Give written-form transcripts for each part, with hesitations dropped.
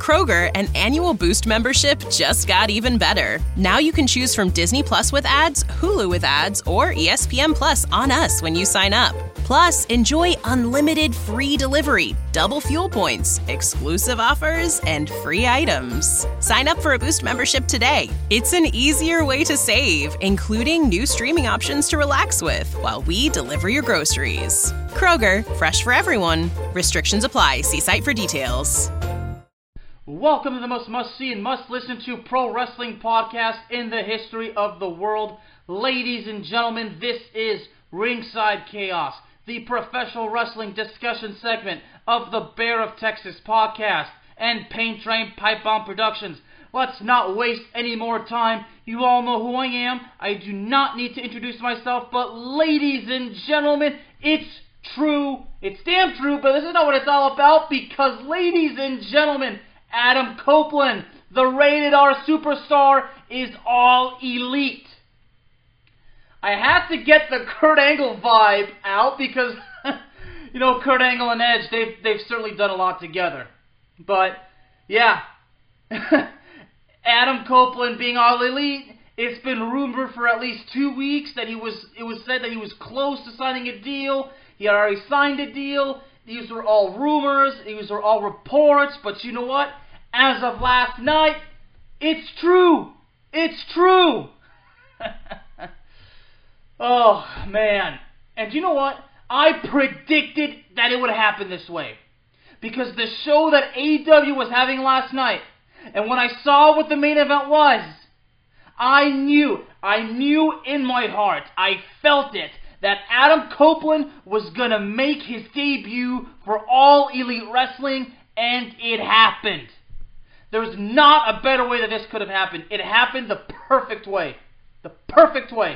Kroger, an annual Boost membership just got even better. Now you can choose from Disney Plus with ads, Hulu with ads, or ESPN Plus on us when you sign up. Plus, enjoy unlimited free delivery, double fuel points, exclusive offers, and free items. Sign up for a Boost membership today. It's an easier way to save, including new streaming options to relax with while we deliver your groceries. Kroger, fresh for everyone. Restrictions apply. See site for details. Welcome to the most must-see and must-listen-to pro wrestling podcast in the history of the world. Ladies and gentlemen, this is Ringside Chaos, the professional wrestling discussion segment of the Bear of Texas podcast and Pain Train Pipe Bomb Productions. Let's not waste any more time. You all know who I am. I do not need to introduce myself, but ladies and gentlemen, it's true. It's damn true, but this is not what it's all about, because ladies and gentlemen, Adam Copeland, the rated R superstar, is all elite. I had to get the Kurt Angle vibe out because, you know, Kurt Angle and Edge, they've certainly done a lot together. But, yeah, Adam Copeland being all elite, it's been rumored for at least 2 weeks that it was said that he was close to signing a deal. He had already signed a deal. These were all rumors. These were all reports. But you know what? As of last night, it's true. It's true. Oh, man. And you know what? I predicted that it would happen this way. Because the show that AEW was having last night, and when I saw what the main event was, I knew in my heart, I felt it, that Adam Copeland was going to make his debut for All Elite Wrestling, and it happened. There's not a better way that this could have happened. It happened the perfect way. The perfect way.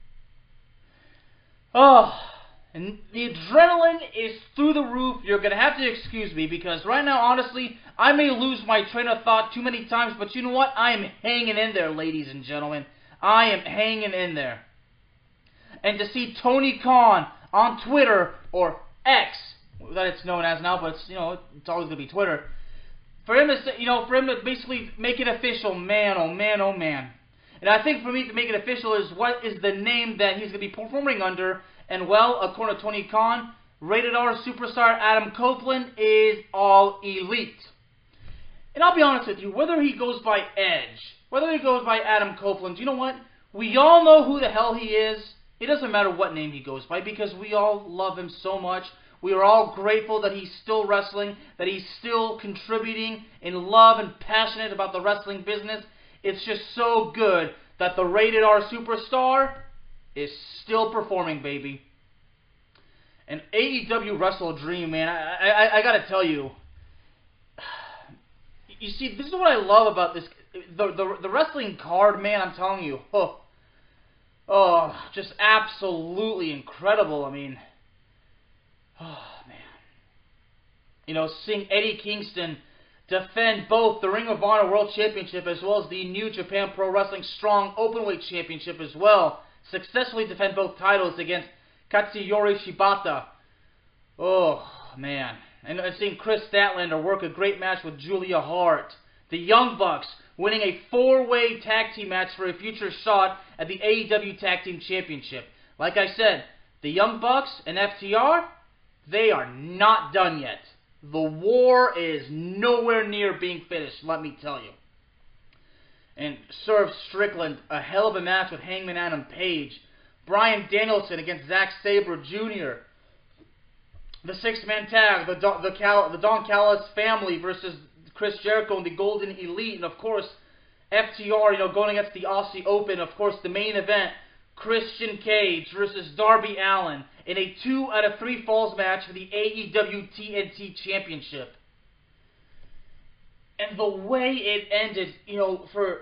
Oh, and the adrenaline is through the roof. You're going to have to excuse me because right now, honestly, I may lose my train of thought too many times, but you know what? I am hanging in there, ladies and gentlemen. I am hanging in there. And to see Tony Khan on Twitter, or X, that it's known as now, but it's, it's always going to be Twitter. For him to basically make it official, man, oh man, oh man. And I think for me to make it official is what is the name that he's going to be performing under. And well, according to Tony Khan, rated R superstar Adam Copeland is all elite. And I'll be honest with you, whether he goes by Edge, whether he goes by Adam Copeland, you know what? We all know who the hell he is. It doesn't matter what name he goes by because we all love him so much. We are all grateful that he's still wrestling, that he's still contributing in love and passionate about the wrestling business. It's just so good that the rated R superstar is still performing, baby. And AEW Wrestle Dream, man, I gotta tell you. You see, this is what I love about this. The wrestling card, man, I'm telling you. Oh, just absolutely incredible. I mean, oh, man. Seeing Eddie Kingston defend both the Ring of Honor World Championship as well as the New Japan Pro Wrestling Strong Openweight Championship as well. Successfully defend both titles against Katsuyori Shibata. Oh, man. And seeing Chris Statlander work a great match with Julia Hart. The Young Bucks winning a 4-way tag team match for a future shot at the AEW Tag Team Championship. Like I said, the Young Bucks and FTR, they are not done yet. The war is nowhere near being finished, let me tell you. And Swerve Strickland, a hell of a match with Hangman Adam Page. Bryan Danielson against Zack Sabre Jr. The 6-man tag, the Don Callis family versus Chris Jericho and the Golden Elite. And of course, FTR, going against the Aussie Open. Of course, the main event, Christian Cage versus Darby Allin in a 2 out of 3 falls match for the AEW TNT Championship. And the way it ended, for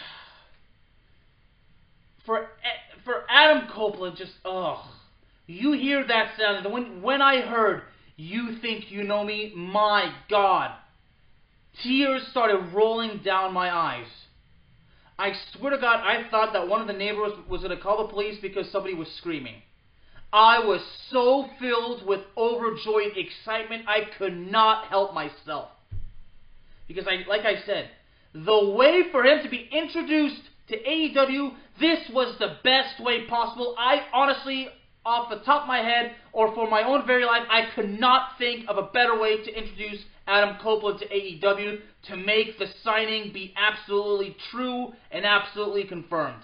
Adam Copeland, just, you hear that sound, and when I heard, "You think you know me," my God, tears started rolling down my eyes. I swear to God, I thought that one of the neighbors was going to call the police because somebody was screaming. I was so filled with overjoyed excitement, I could not help myself. Because like I said, the way for him to be introduced to AEW, this was the best way possible. I honestly, off the top of my head, or for my own very life, I could not think of a better way to introduce Adam Copeland to AEW to make the signing be absolutely true and absolutely confirmed.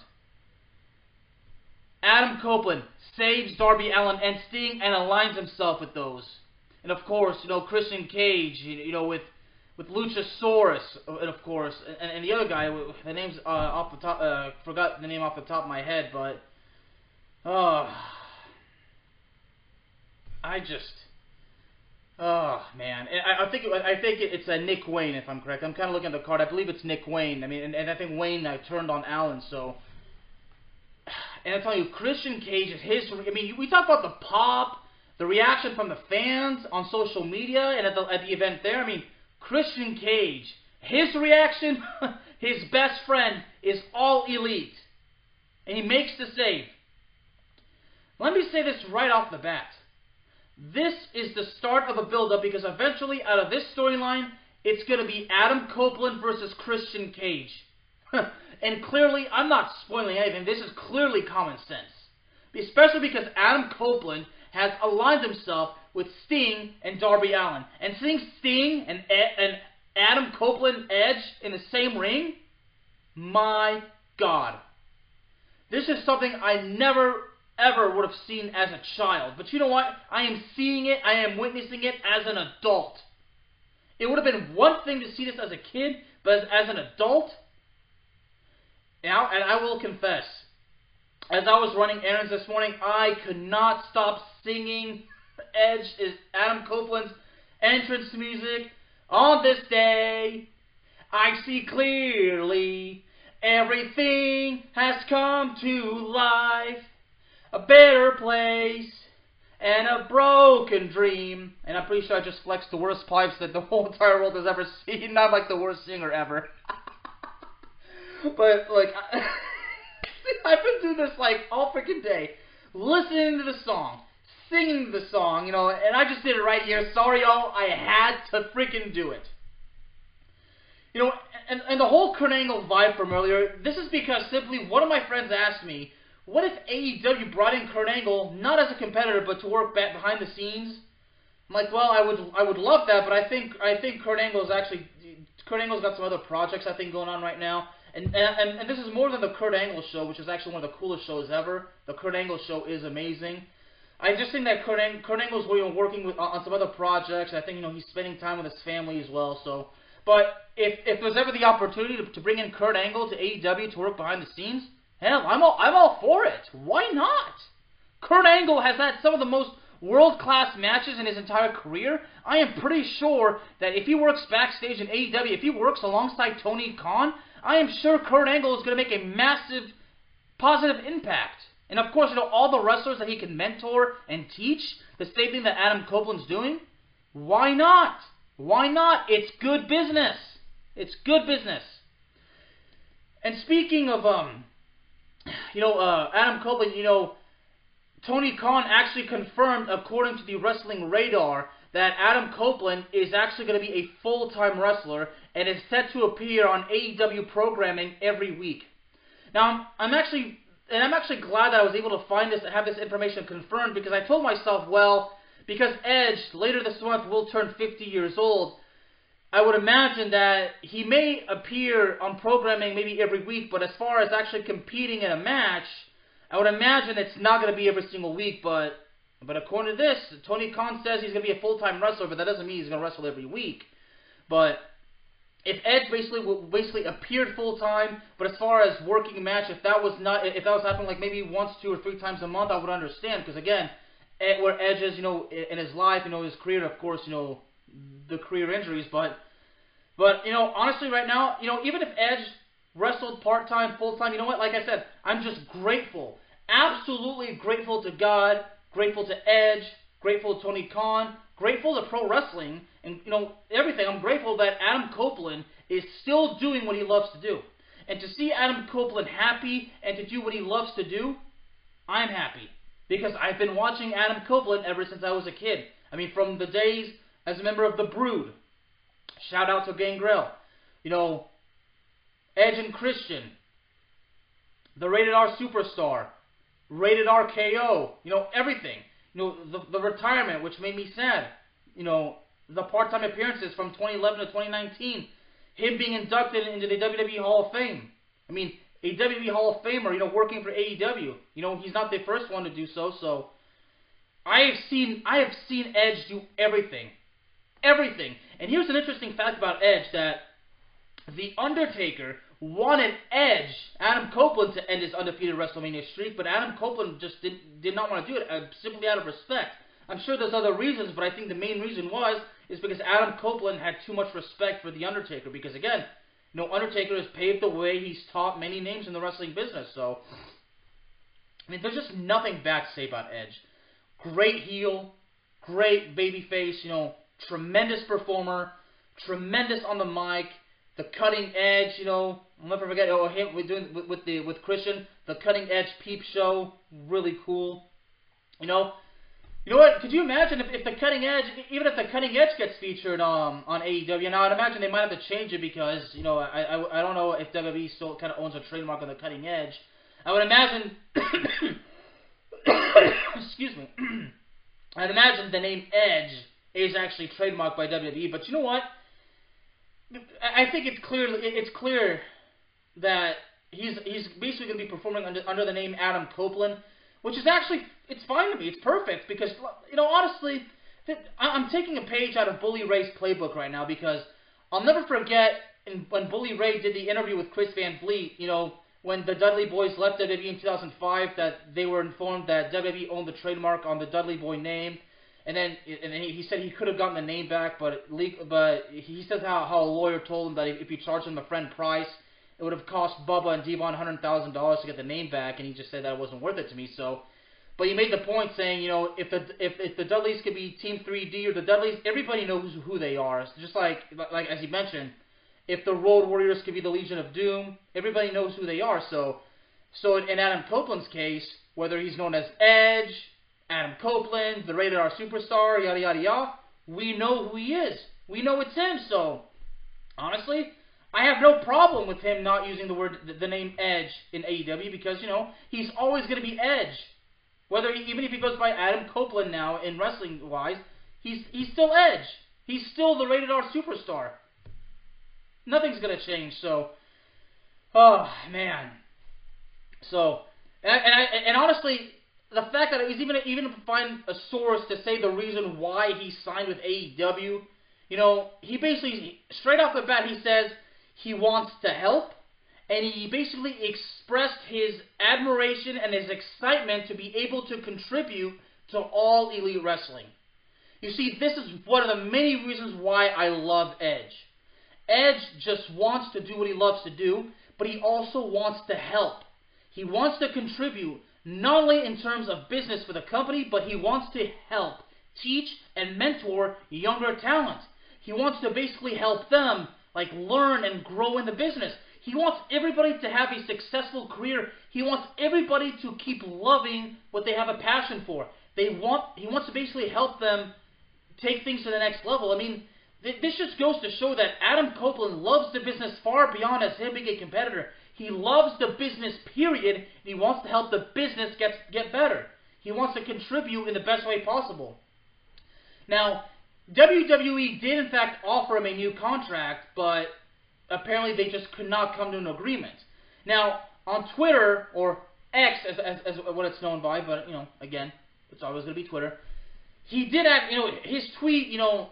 Adam Copeland saves Darby Allin and Sting and aligns himself with those. And of course, Christian Cage, with Luchasaurus, and of course, and the other guy, the name's off the top, forgot the name off the top of my head, but, man, I think it's Nick Wayne, if I'm correct. I'm kind of looking at the card. I believe it's Nick Wayne. I mean, and I think Wayne turned on Allin, so. And I tell you, Christian Cage, we talk about the pop, the reaction from the fans on social media and at the event there. I mean, Christian Cage, his reaction, his best friend is All Elite, and he makes the save. Let me say this right off the bat. This is the start of a build-up, because eventually, out of this storyline, it's going to be Adam Copeland versus Christian Cage. And clearly, I'm not spoiling anything, this is clearly common sense. Especially because Adam Copeland has aligned himself with Sting and Darby Allin. And seeing Sting and Adam Copeland Edge in the same ring? My God. This is something I never, ever would have seen as a child. But you know what? I am seeing it, I am witnessing it as an adult. It would have been one thing to see this as a kid, but as an adult, now, and I will confess, as I was running errands this morning, I could not stop singing Adam Copeland's entrance music. On this day, I see clearly, everything has come to life, a better place, and a broken dream. And I'm pretty sure I just flexed the worst pipes that the whole entire world has ever seen. Not like the worst singer ever. But, I've been doing this, all freaking day. Listening to the song. Singing the song, and I just did it right here. Sorry, y'all. I had to freaking do it. And the whole Kurt Angle vibe from earlier, this is because simply one of my friends asked me, what if AEW brought in Kurt Angle, not as a competitor, but to work back behind the scenes? I'm like, well, I would love that, but I think Kurt Angle's got some other projects, I think, going on right now. And this is more than the Kurt Angle show, which is actually one of the coolest shows ever. The Kurt Angle show is amazing. I just think that Kurt Angle's working on some other projects. I think he's spending time with his family as well. So, but if there's ever the opportunity to bring in Kurt Angle to AEW to work behind the scenes, hell, I'm all for it. Why not? Kurt Angle has had some of the most world-class matches in his entire career. I am pretty sure that if he works backstage in AEW, if he works alongside Tony Khan, I am sure Kurt Angle is going to make a massive positive impact. And of course, all the wrestlers that he can mentor and teach, the same thing that Adam Copeland's doing, why not? Why not? It's good business. It's good business. And speaking of, Adam Copeland, Tony Khan actually confirmed, according to the Wrestling Radar, that Adam Copeland is actually going to be a full-time wrestler and is set to appear on AEW programming every week. Now, I'm actually glad that I was able to have this information confirmed, because I told myself, well, because Edge later this month will turn 50 years old, I would imagine that he may appear on programming maybe every week, but as far as actually competing in a match, I would imagine it's not going to be every single week, but according to this, Tony Khan says he's going to be a full-time wrestler, but that doesn't mean he's going to wrestle every week. But if Edge basically appeared full-time, but as far as working a match, if that was happening maybe once, 2 or 3 times a month, I would understand, because again, where Edge is, in his life, his career, of course, the career injuries, but honestly right now, even if Edge wrestled part-time, full-time, you know what, like I said, I'm just grateful, absolutely grateful to God, grateful to Edge, grateful to Tony Khan, grateful to pro wrestling, and everything. I'm grateful that Adam Copeland is still doing what he loves to do. And to see Adam Copeland happy and to do what he loves to do, I'm happy. Because I've been watching Adam Copeland ever since I was a kid. I mean, from the days as a member of The Brood, Shout out to Gangrel. You know, Edge and Christian. The Rated R Superstar. Rated R KO. You know, everything. You know, the retirement, which made me sad. You know, the part-time appearances from 2011 to 2019. Him being inducted into the WWE Hall of Fame. I mean, a WWE Hall of Famer, you know, working for AEW. You know, he's not the first one to do so, so I have seen Edge do everything. Everything. And here's an interesting fact about Edge, that The Undertaker wanted Edge, Adam Copeland, to end his undefeated WrestleMania streak, but Adam Copeland just did not want to do it, simply out of respect. I'm sure there's other reasons, but I think the main reason is because Adam Copeland had too much respect for The Undertaker, because again, you know, Undertaker has paved the way. He's taught many names in the wrestling business. So, I mean, there's just nothing bad to say about Edge. Great heel, great babyface, you know, tremendous performer, tremendous on the mic, the cutting edge, you know. I'll never forget him with Christian, the cutting edge peep show, really cool. You know what? Could you imagine if the cutting edge, even if the cutting edge gets featured on AEW? Now I'd imagine they might have to change it because, you know, I don't know if WWE still kind of owns a trademark on the cutting edge. I would imagine, excuse me, I'd imagine the name Edge is actually trademarked by WWE. But you know what? I think it's clear that he's basically going to be performing under the name Adam Copeland, which is actually, it's fine to me. It's perfect because, you know, honestly, I'm taking a page out of Bully Ray's playbook right now, because I'll never forget when Bully Ray did the interview with Chris Van Vliet, you know, when the Dudley Boys left WWE in 2005, that they were informed that WWE owned the trademark on the Dudley Boy name. And then he said he could have gotten the name back, but he says how a lawyer told him that if he charged him a friend price, it would have cost Bubba and Devon $100,000 to get the name back, and he just said that it wasn't worth it to me. So, but he made the point saying, you know, if the Dudleys could be Team 3D or the Dudleys, everybody knows who they are. It's just like as he mentioned, if the Road Warriors could be the Legion of Doom, everybody knows who they are. So in Adam Copeland's case, whether he's known as Edge, Adam Copeland, the Rated R Superstar, yada yada yada, we know who he is. We know it's him. So honestly, I have no problem with him not using the name Edge in AEW, because, you know, he's always going to be Edge. Even if he goes by Adam Copeland now in wrestling wise, he's still Edge. He's still the Rated R Superstar. Nothing's going to change. So, oh man. So, and honestly, the fact that it was even find a source to say the reason why he signed with AEW, you know, he basically, straight off the bat, he says he wants to help, and he basically expressed his admiration and his excitement to be able to contribute to All Elite Wrestling. You see, this is one of the many reasons why I love Edge. Edge just wants to do what he loves to do, but he also wants to help. He wants to contribute, not only in terms of business for the company, but he wants to help, teach, and mentor younger talent. He wants to basically help them, like, learn and grow in the business. He wants everybody to have a successful career. He wants everybody to keep loving what they have a passion for. He wants to basically help them take things to the next level. I mean, this just goes to show that Adam Copeland loves the business far beyond as him being a competitor. He loves the business, period, and he wants to help the business get better. He wants to contribute in the best way possible. Now, WWE did in fact offer him a new contract, but apparently they just could not come to an agreement. Now, on Twitter, or X as what it's known by, but, you know, again, it's always going to be Twitter, he did act, you know, his tweet,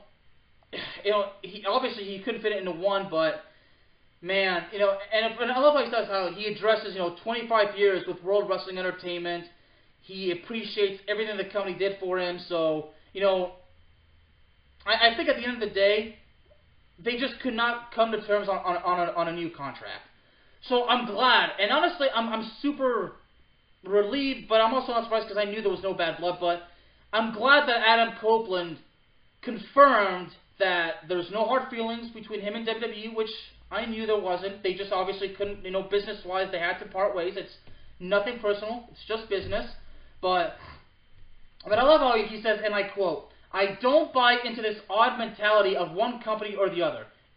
obviously he couldn't fit it into one, but man, you know, and I love how he addresses, 25 years with World Wrestling Entertainment. He appreciates everything the company did for him. So, I think at the end of the day, they just could not come to terms on a new contract. So I'm glad, and honestly, I'm super relieved, but I'm also not surprised because I knew there was no bad blood. But I'm glad that Adam Copeland confirmed that there's no hard feelings between him and WWE, which I knew there wasn't. They just obviously couldn't, business-wise, they had to part ways. It's nothing personal. It's just business. But I love how he says, and I quote, "I don't buy into this odd mentality of one company or the other.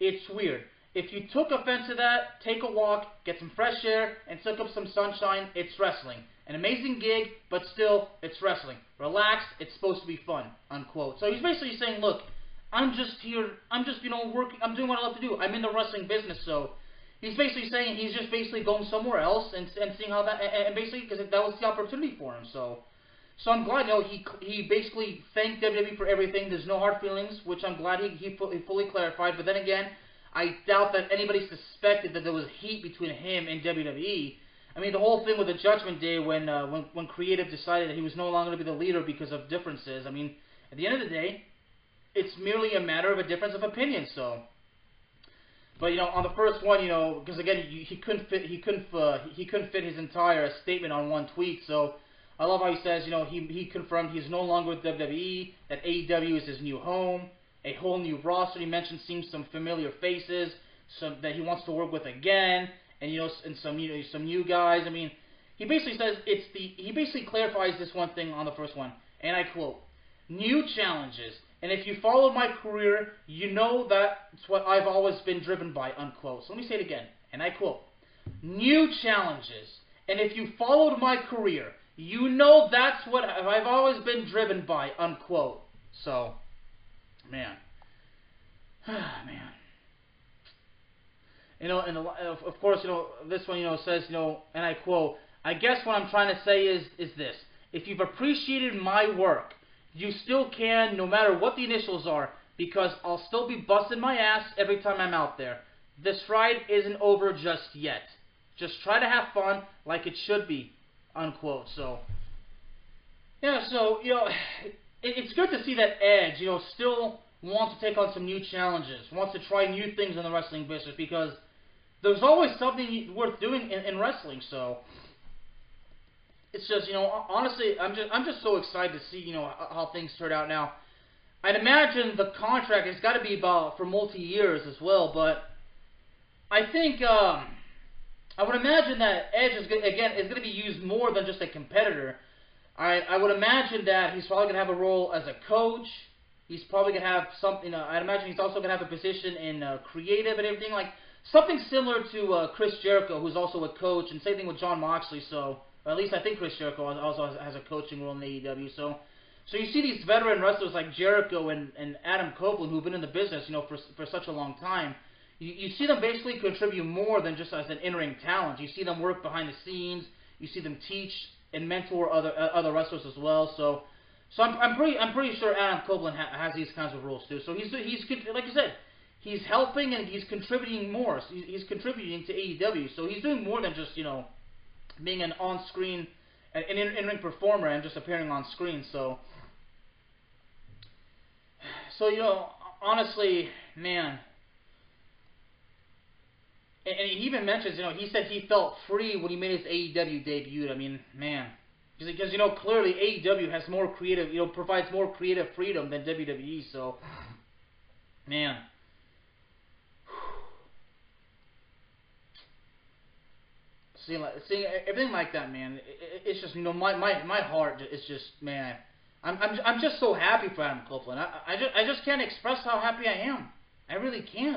it's weird. If you took offense to that, take a walk, get some fresh air, and soak up some sunshine, it's wrestling. An amazing gig, but still, it's wrestling. Relax, it's supposed to be fun, unquote. So he's basically saying, look, I'm just here, working, I'm doing what I love to do. I'm in the wrestling business, so he's basically saying he's just basically going somewhere else and seeing how that, and basically, because that was the opportunity for him, so I'm glad, he basically thanked WWE for everything. There's no hard feelings, which I'm glad he fully clarified, but then again, I doubt that anybody suspected that there was heat between him and WWE. I mean, the whole thing with the Judgment Day when Creative decided that he was no longer going to be the leader because of differences. I mean, at the end of the day, it's merely a matter of a difference of opinion. So, but on the first one, because again, he couldn't fit his entire statement on one tweet. So, I love how he says, he confirmed he's no longer with WWE, that AEW is his new home. A whole new roster. He mentioned seeing some familiar faces, some that he wants to work with again, and some new guys. I mean, he basically says he basically clarifies this one thing on the first one, and I quote, "New challenges, and if you followed my career, you know that's what I've always been driven by," unquote. So let me say it again, and I quote, "New challenges, and if you followed my career, you know that's what I've always been driven by," unquote. So. Man. Man. And of course, this one, says, and I quote, "I guess what I'm trying to say is this. If you've appreciated my work, you still can, no matter what the initials are, because I'll still be busting my ass every time I'm out there. This ride isn't over just yet. Just try to have fun like it should be," unquote. So, yeah, so, it's good to see that Edge, still wants to take on some new challenges, wants to try new things in the wrestling business, because there's always something worth doing in wrestling. So it's just, honestly, I'm just so excited to see, how things turn out now. I'd imagine the contract has got to be about for multi-years as well, but I think I would imagine that Edge is going to be used more than just a competitor. I would imagine that he's probably going to have a role as a coach. He's probably going to have something. I'd imagine he's also going to have a position in creative and everything, like something similar to Chris Jericho, who's also a coach, and same thing with Jon Moxley. So, or at least I think Chris Jericho also has a coaching role in AEW. So you see these veteran wrestlers like Jericho and Adam Copeland, who've been in the business, for such a long time. You see them basically contribute more than just as an in-ring talent. You see them work behind the scenes. You see them teach and mentor other wrestlers as well. So I'm pretty sure Adam Copeland has these kinds of roles too. So he's like you said, he's helping and he's contributing more. So he's contributing to AEW. So he's doing more than just being an on-screen, an in-ring performer and just appearing on screen. So honestly, man. And he even mentions, he said he felt free when he made his AEW debut. I mean, man. Because, clearly AEW has more creative, provides more creative freedom than WWE, so, man. Seeing everything like that, man, it's just, my heart is just, man. I'm just so happy for Adam Copeland. I just can't express how happy I am. I really can't.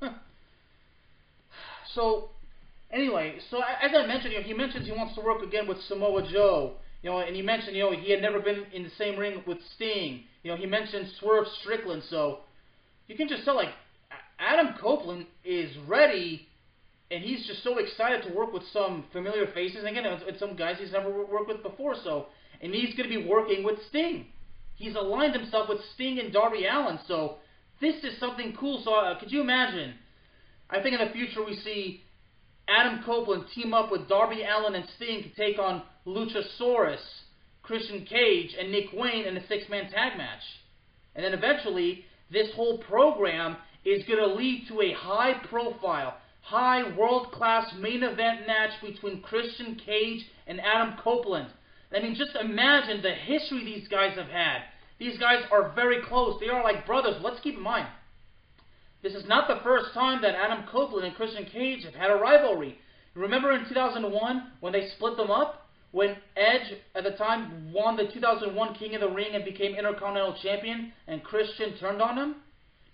So, anyway, as I mentioned, he mentions he wants to work again with Samoa Joe, and he mentioned, he had never been in the same ring with Sting. He mentioned Swerve Strickland, so you can just tell, like, Adam Copeland is ready, and he's just so excited to work with some familiar faces, and again, it's some guys he's never worked with before, so, and he's going to be working with Sting. He's aligned himself with Sting and Darby Allin, so this is something cool. So, could you imagine? I think in the future we see Adam Copeland team up with Darby Allin and Sting to take on Luchasaurus, Christian Cage, and Nick Wayne in a 6-man tag match. And then eventually, this whole program is going to lead to a high-profile, high world-class main event match between Christian Cage and Adam Copeland. I mean, just imagine the history these guys have had. These guys are very close. They are like brothers. Let's keep in mind, this is not the first time that Adam Copeland and Christian Cage have had a rivalry. Remember in 2001 when they split them up? When Edge, at the time, won the 2001 King of the Ring and became Intercontinental Champion, and Christian turned on him?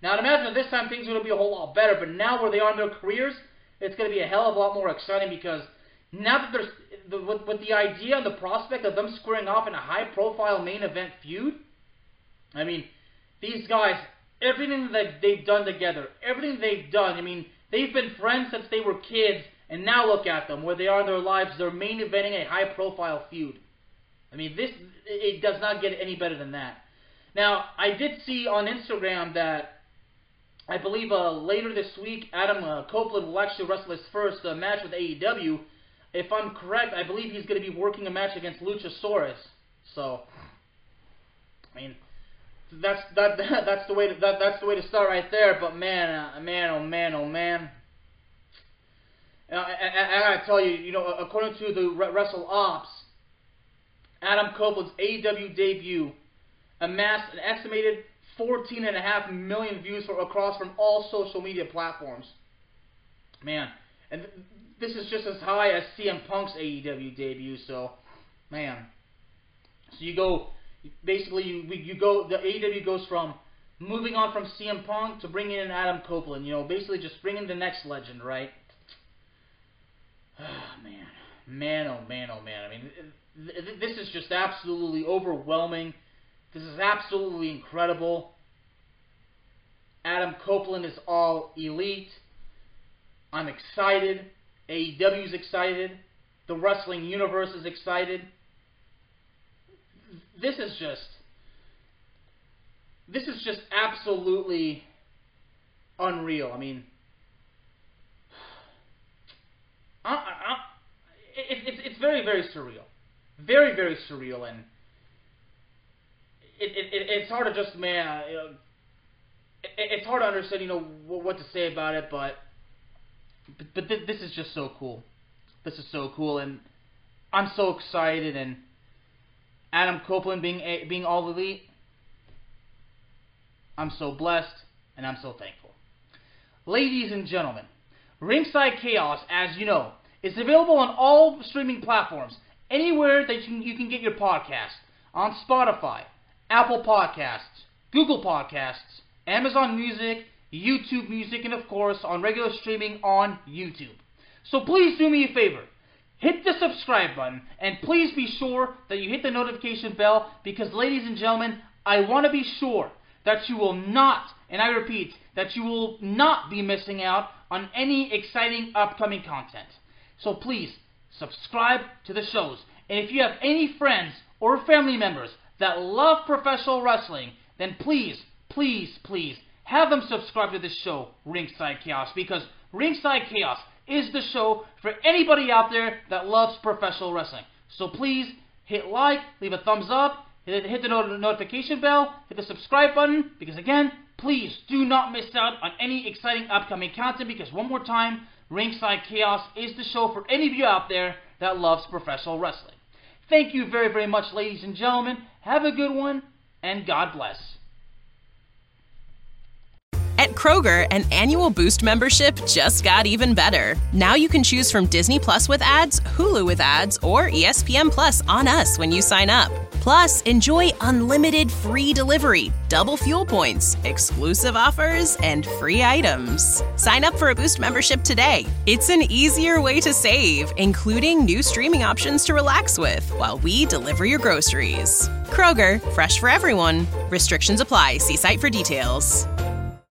Now, I'd imagine that this time things are going to be a whole lot better, but now where they are in their careers, it's going to be a hell of a lot more exciting because now that there's, with the idea and the prospect of them squaring off in a high-profile main event feud, I mean, these guys, everything that they've done together, everything they've done, I mean, they've been friends since they were kids, and now look at them, where they are in their lives, they're main eventing a high-profile feud. I mean, it does not get any better than that. Now, I did see on Instagram that I believe later this week, Adam Copeland will actually wrestle his first match with AEW. If I'm correct, I believe he's going to be working a match against Luchasaurus. So, I mean, that's the way to start right there. But man, oh man. I gotta tell you, according to the Wrestle Ops, Adam Copeland's AEW debut amassed an estimated 14.5 million views across from all social media platforms. Man, and this is just as high as CM Punk's AEW debut. So, man, so you go basically you go the AEW goes from moving on from CM Punk to bringing in Adam Copeland. Basically just bringing the next legend, right? Man, oh man. I mean, this is just absolutely overwhelming. This is absolutely incredible. Adam Copeland is all elite. I'm excited. AEW's excited. The wrestling universe is excited. This is just absolutely unreal. I mean, it's very, very surreal. Very, very surreal, and it's hard to just, it's hard to understand, what to say about it, but this is just so cool. This is so cool, and I'm so excited, and Adam Copeland being all elite, I'm so blessed, and I'm so thankful. Ladies and gentlemen, Ringside Chaos, as you know, is available on all streaming platforms, anywhere that you can get your podcasts, on Spotify, Apple Podcasts, Google Podcasts, Amazon Music, YouTube Music, and of course on regular streaming on YouTube. So please do me a favor. Hit the subscribe button, and please be sure that you hit the notification bell, because ladies and gentlemen, I want to be sure that you will not, and I repeat, that you will not be missing out on any exciting upcoming content. So please, subscribe to the shows. And if you have any friends or family members that love professional wrestling, then please have them subscribe to this show, Ringside Chaos, because Ringside Chaos is the show for anybody out there that loves professional wrestling. So please hit like, leave a thumbs up, hit the notification bell, hit the subscribe button, because again, please do not miss out on any exciting upcoming content, because one more time, Ringside Chaos is the show for any of you out there that loves professional wrestling. Thank you very, very much, ladies and gentlemen. Have a good one, and God bless. At Kroger, an annual Boost membership just got even better. Now you can choose from Disney Plus with ads, Hulu with ads, or ESPN Plus on us when you sign up. Plus, enjoy unlimited free delivery, double fuel points, exclusive offers, and free items. Sign up for a Boost membership today. It's an easier way to save, including new streaming options to relax with while we deliver your groceries. Kroger, fresh for everyone. Restrictions apply. See site for details.